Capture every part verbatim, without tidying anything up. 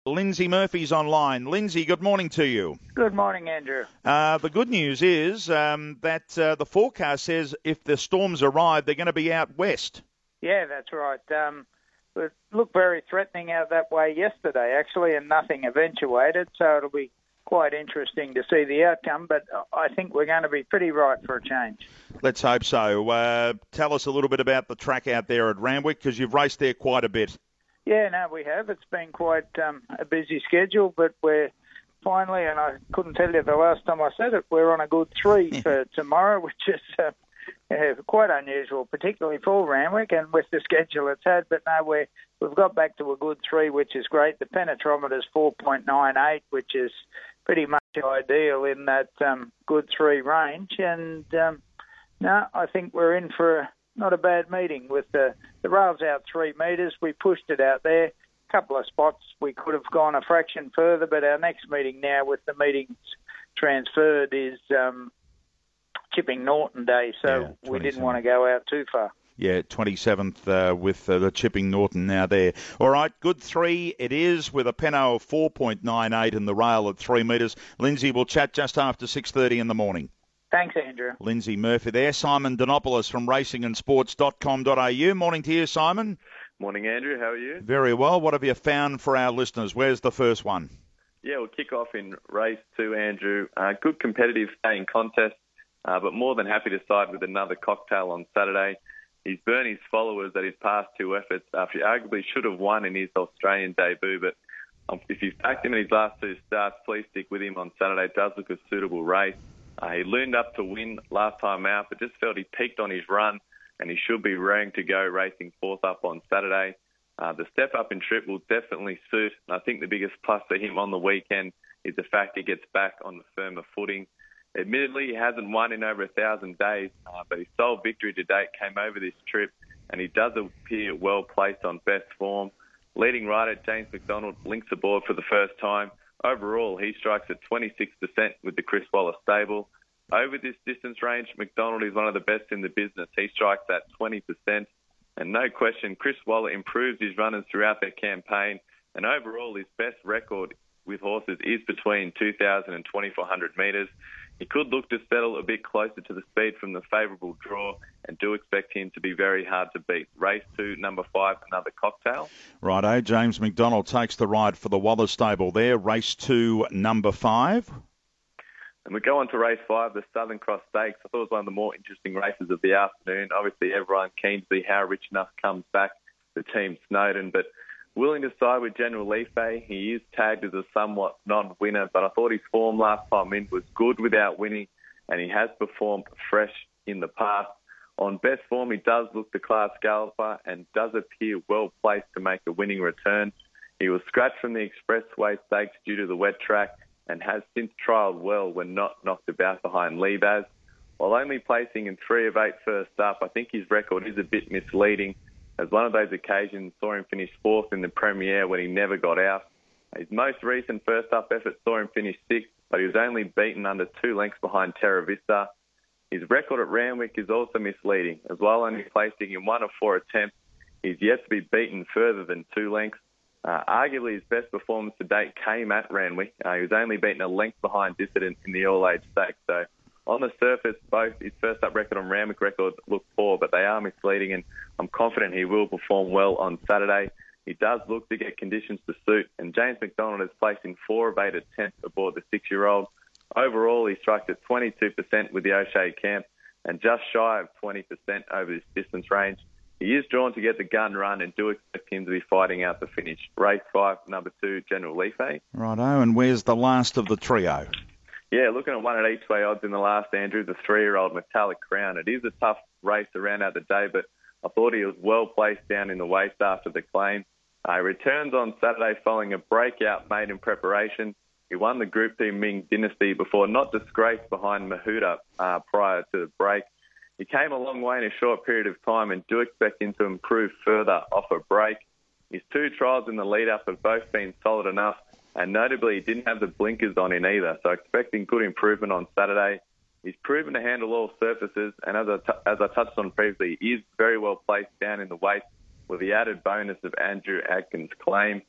Lindsay Murphy's online. Lindsay, good morning to you. Good morning, Andrew. Uh, the good news is um, that uh, the forecast says if the storms arrive, they're going to be out west. Yeah, that's right. Um, it looked very threatening out that way yesterday, actually, and nothing eventuated, so it'll be quite interesting to see the outcome, but I think we're going to be pretty right for a change. Let's hope so. Uh, tell us a little bit about the track out there at Randwick, because you've raced there quite a bit. Yeah, no, we have. It's been quite um, a busy schedule, but we're finally, and I couldn't tell you the last time I said it, we're on a good three for tomorrow, which is uh, uh, quite unusual, particularly for Randwick and with the schedule it's had. But no, we're, we've got back to a good three, which is great. The penetrometer's four point nine eight, which is pretty much ideal in that um, good three range. And um, no, I think we're in for a not a bad meeting with the, the rails out three metres. We pushed it out there. A couple of spots we could have gone a fraction further, but our next meeting now with the meetings transferred is um, Chipping Norton Day, so Yeah, we didn't want to go out too far. Yeah, twenty-seventh uh, with uh, the Chipping Norton now there. All right, good three it is with a Peno of four point nine eight and the rail at three metres. Lindsay, we'll chat just after six thirty in the morning. Thanks, Andrew. Lindsay Murphy there. Simon Donopoulos from racing and sports dot com dot a u. Morning to you, Simon. Morning, Andrew. How are you? Very well. What have you found for our listeners? Where's the first one? Yeah, we'll kick off in race two, Andrew. Uh, good competitive staying contest, uh, but more than happy to side with another cocktail on Saturday. He's burned his followers at his past two efforts after he arguably should have won in his Australian debut, but um, if you've backed him in his last two starts, please stick with him on Saturday. It does look a suitable race. Uh, he loomed up to win last time out, but just felt he peaked on his run, and he should be raring to go racing fourth up on Saturday. Uh, the step up in trip will definitely suit, and I think the biggest plus for him on the weekend is the fact he gets back on the firmer footing. Admittedly, he hasn't won in over a thousand days, uh, but his sole victory to date came over this trip, and he does appear well placed on best form. Leading rider James McDonald links aboard for the first time. Overall, he strikes at twenty-six percent with the Chris Waller stable. Over this distance range, McDonald is one of the best in the business. He strikes at twenty percent. And no question, Chris Waller improves his runners throughout their campaign. And overall, his best record with horses is between two thousand and twenty-four hundred metres. He could look to settle a bit closer to the speed from the favourable draw, and do expect him to be very hard to beat. Race two, number five, another cocktail. Righto, James McDonald takes the ride for the Waller stable there. Race two, number five. And we go on to race five, the Southern Cross Stakes. I thought it was one of the more interesting races of the afternoon. Obviously, everyone keen to see how Rich Enough comes back, the team Snowden, but willing to side with General Leafe. He is tagged as a somewhat non-winner, but I thought his form last time in was good without winning, and he has performed fresh in the past. On best form, he does look the class galloper and does appear well placed to make a winning return. He was scratched from the Expressway Stakes due to the wet track and has since trialled well when not knocked about behind Leebaz. While only placing in three of eight first up, I think his record is a bit misleading, as one of those occasions saw him finish fourth in the Premiere when he never got out. His most recent first-up effort saw him finish sixth, but he was only beaten under two lengths behind Terra Vista. His record at Randwick is also misleading, as while only placing in one of four attempts, he's yet to be beaten further than two lengths. Uh, arguably, his best performance to date came at Randwick. Uh, he was only beaten a length behind Dissident in the All-Age Stakes, so on the surface, both his first-up record and Randwick record look poor, but they are misleading, and I'm confident he will perform well on Saturday. He does look to get conditions to suit, and James McDonald has placed in four of eight attempts aboard the six-year-old. Overall, he strikes at twenty-two percent with the O'Shea camp and just shy of twenty percent over this distance range. He is drawn to get the gun run and do expect him to be fighting out the finish. Race five, number two, General Leafe. Righto, and where's the last of the trio? Yeah, looking at one at each way odds in the last, Andrew, the three-year-old Metallic Crown. It is a tough race to round out the day, but I thought he was well placed down in the waist after the claim. Uh, he returns on Saturday following a breakout made in preparation. He won the Group two Ming Dynasty before not disgraced behind Mahuda uh, prior to the break. He came a long way in a short period of time and do expect him to improve further off a break. His two trials in the lead-up have both been solid enough, and notably, he didn't have the blinkers on in either, so expecting good improvement on Saturday. He's proven to handle all surfaces, and as I, t- as I touched on previously, he is very well placed down in the waist with the added bonus of Andrew Atkins' claim.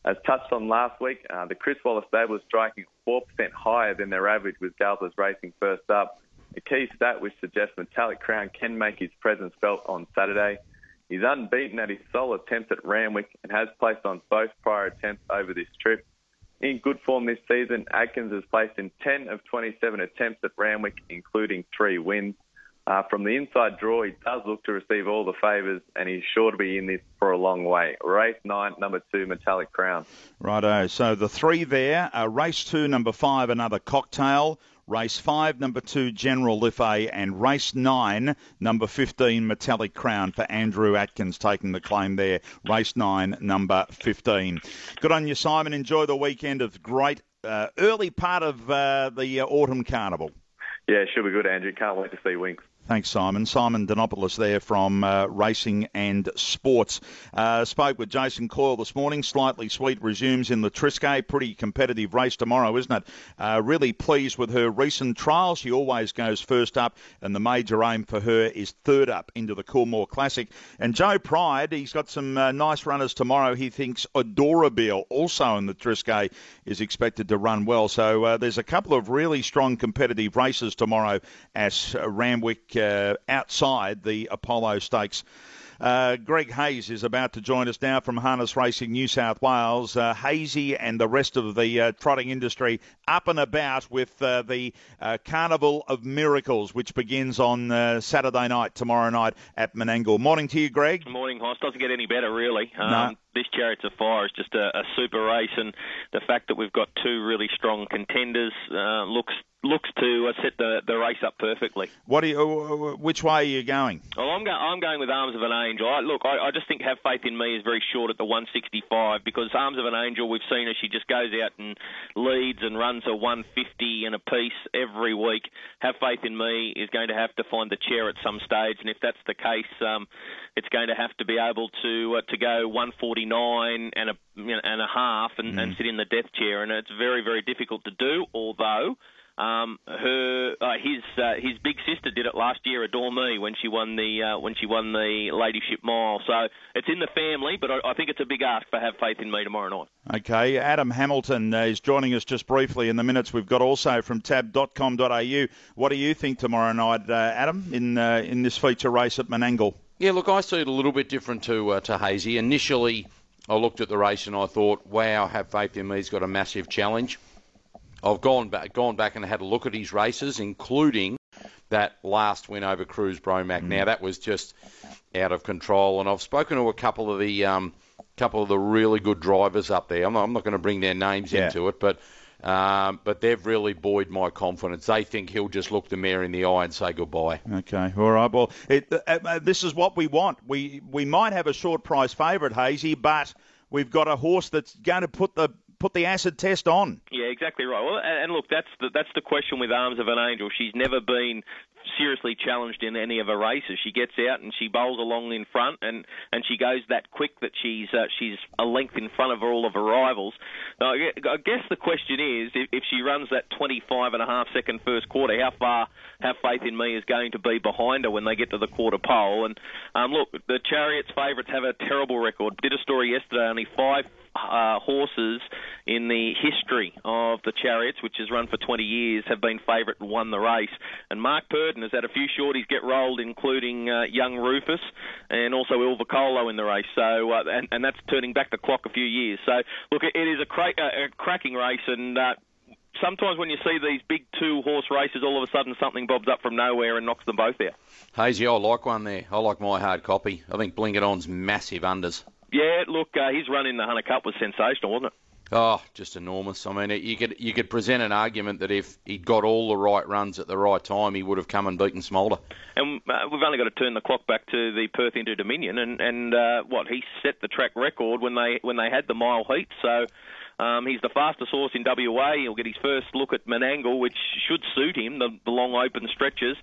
As touched on last week, uh, the Chris Waller stable is striking four percent higher than their average with Galbas racing first up. A key stat which suggests Metallic Crown can make his presence felt on Saturday. He's unbeaten at his sole attempt at Randwick and has placed on both prior attempts over this trip. In good form this season, Adkins has placed in ten of twenty-seven attempts at Randwick, including three wins. Uh, from the inside draw, he does look to receive all the favours, and he's sure to be in this for a long way. Race nine, number two, Metallic Crown. Righto, so the three there, uh, race two, number five, Another Cocktail. Race five, number two, General Liffey, and race nine, number fifteen, Metallic Crown for Andrew Adkins taking the claim there. Race nine, number fifteen. Good on you, Simon. Enjoy the weekend of great uh, early part of uh, the uh, Autumn Carnival. Yeah, should be good, Andrew. Can't wait to see Winks. Thanks, Simon. Simon Denopoulos there from uh, Racing and Sports. Uh, spoke with Jason Coyle this morning. Slightly Sweet resumes in the Triscay. Pretty competitive race tomorrow, isn't it? Uh, really pleased with her recent trial. She always goes first up, and the major aim for her is third up into the Coolmore Classic. And Joe Pride, he's got some uh, nice runners tomorrow. He thinks Adorabile, also in the Triscay, is expected to run well. So uh, there's a couple of really strong competitive races tomorrow at uh, Randwick, Uh, outside the Apollo Stakes. Uh, Greg Hayes is about to join us now from Harness Racing New South Wales. Uh, Hazy and the rest of the uh, trotting industry up and about with uh, the uh, Carnival of Miracles, which begins on uh, Saturday night, tomorrow night at Menangle. Morning to you, Greg. Morning, Hoss. Doesn't get any better, really. Um, no. This Chariots of Fire is just a, a super race, and the fact that we've got two really strong contenders uh, looks looks to uh, set the, the race up perfectly. What do you? Uh, which way are you going? Well, I'm, go- I'm going with Arms of an Angel. I, look, I, I just think Have Faith in Me is very short at the one sixty-five because Arms of an Angel, we've seen her, she just goes out and leads and runs a one fifty and a piece every week. Have Faith in Me is going to have to find the chair at some stage, and if that's the case, um, it's going to have to be able to uh, to go one forty-nine and a you know, and a half and, mm. and sit in the death chair, and it's very, very difficult to do, although Um, her, uh, his, uh, his big sister did it last year, Adore Me, when she won the uh, when she won the Ladyship Mile. So it's in the family, but I, I think it's a big ask for Have Faith in Me tomorrow night. Okay, Adam Hamilton uh, is joining us just briefly in the minutes we've got also from tab dot com dot a u. What do you think tomorrow night, uh, Adam, in uh, in this feature race at Menangle? Yeah, look, I see it a little bit different to uh, to Hazy. Initially, I looked at the race and I thought, wow, Have Faith in Me's got a massive challenge. I've gone back, gone back and had a look at his races, including that last win over Cruz Bromac. Mm. Now that was just out of control, and I've spoken to a couple of the um, couple of the really good drivers up there. I'm not, I'm not going to bring their names yeah. into it, but um, but they've really buoyed my confidence. They think he'll just look the mare in the eye and say goodbye. Okay, all right. Well, it, uh, uh, this is what we want. We we might have a short price favourite, Hazy, but we've got a horse that's going to put the put the acid test on. Yeah, exactly right. Well, and, and look, that's the, that's the question with Arms of an Angel. She's never been seriously challenged in any of her races. She gets out and she bowls along in front, and, and she goes that quick that she's uh, she's a length in front of all of her rivals. Now, I guess the question is, if, if she runs that twenty-five and a half second first quarter, how far Have Faith in Me is going to be behind her when they get to the quarter pole? And um, look, the Chariots favourites have a terrible record. Did a story yesterday, only five Uh, horses in the history of the Chariots, which has run for twenty years, have been favourite and won the race. And Mark Purdon has had a few shorties get rolled, including uh, Young Rufus and also Il Vocolo in the race. So, uh, and, and that's turning back the clock a few years. So, look, it is a, cra- a cracking race, and uh, sometimes when you see these big two-horse races, all of a sudden something bobs up from nowhere and knocks them both out. Hazy, I like one there. I like My Hard Copy. I think Bling It On's massive unders. Yeah, look, uh, his run in the Hunter Cup was sensational, wasn't it? Oh, just enormous. I mean, you could you could present an argument that if he'd got all the right runs at the right time, he would have come and beaten Smolder. And uh, we've only got to turn the clock back to the Perth Inter Dominion, and and uh, what he set the track record when they when they had the mile heat. So. Um, he's the fastest horse in W A. He'll get his first look at Menangle, which should suit him, the, the long open stretches.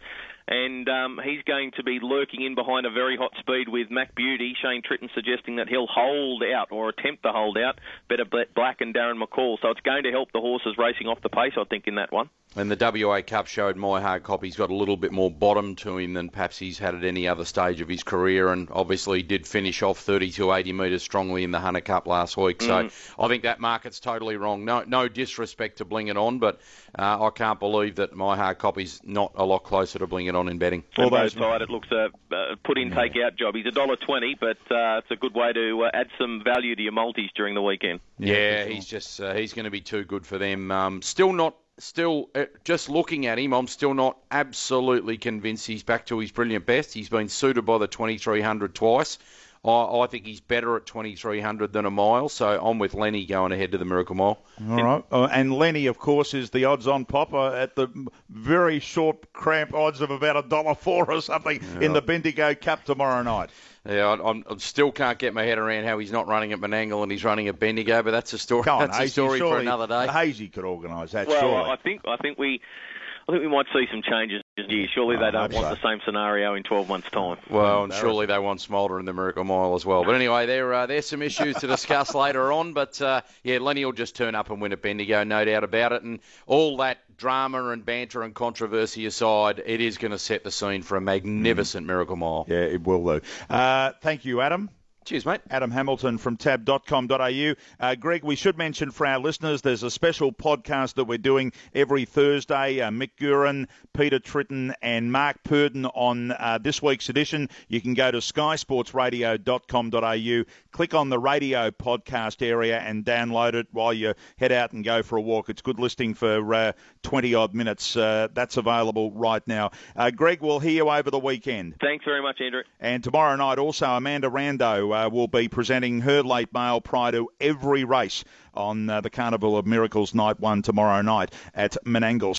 and um, he's going to be lurking in behind a very hot speed with Mac Beauty. Shane Tritton suggesting that he'll hold out or attempt to hold out. Better Black and Darren McCall. So it's going to help the horses racing off the pace, I think, in that one. And the W A Cup showed My Hard Copy's got a little bit more bottom to him than perhaps he's had at any other stage of his career, and obviously did finish off thirty-two eighty metres strongly in the Hunter Cup last week. So mm. I think that market's totally wrong. No no disrespect to Bling It On, but uh, I can't believe that My Hard Copy's not a lot closer to Bling It On in betting. On both sides, it looks a uh, put-in, take-out job. He's one dollar twenty, but uh, it's a good way to uh, add some value to your multis during the weekend. Yeah, yeah sure. he's just uh, he's going to be too good for them. Um, still not... Still, uh, just looking at him, I'm still not absolutely convinced he's back to his brilliant best. He's been suited by the twenty-three hundred twice. I, I think he's better at twenty-three hundred than a mile, so I'm with Lenny going ahead to the Miracle Mile. All right. Uh, and Lenny, of course, is the odds-on popper at the very short, cramp odds of about a dollar four or something yeah. in the Bendigo Cup tomorrow night. Yeah, I, I still can't get my head around how he's not running at Menangle and he's running at Bendigo, but that's a story. On, that's Hazy, a story surely, for another day. Hazy could organise that. Well, surely. I think I think we. I think we might see some changes this year. Surely oh, they don't want so. the same scenario in twelve months' time. Well, and surely they want Smolder in the Miracle Mile as well. But anyway, there uh, there's some issues to discuss later on. But, uh, yeah, Lenny will just turn up and win at Bendigo, no doubt about it. And all that drama and banter and controversy aside, it is going to set the scene for a magnificent mm. Miracle Mile. Yeah, it will do. Uh, thank you, Adam. Cheers, mate. Adam Hamilton from tab dot com dot a u. Uh, Greg, we should mention for our listeners, there's a special podcast that we're doing every Thursday. Uh, Mick Guerin, Peter Tritton and Mark Purden on uh, this week's edition. You can go to sky sports radio dot com dot a u, click on the radio podcast area and download it while you head out and go for a walk. It's good listening for uh, twenty-odd minutes. Uh, that's available right now. Uh, Greg, we'll hear you over the weekend. Thanks very much, Andrew. And tomorrow night also, Amanda Rando Uh, will be presenting her late mail prior to every race on uh, the Carnival of Miracles Night one tomorrow night at Menangle.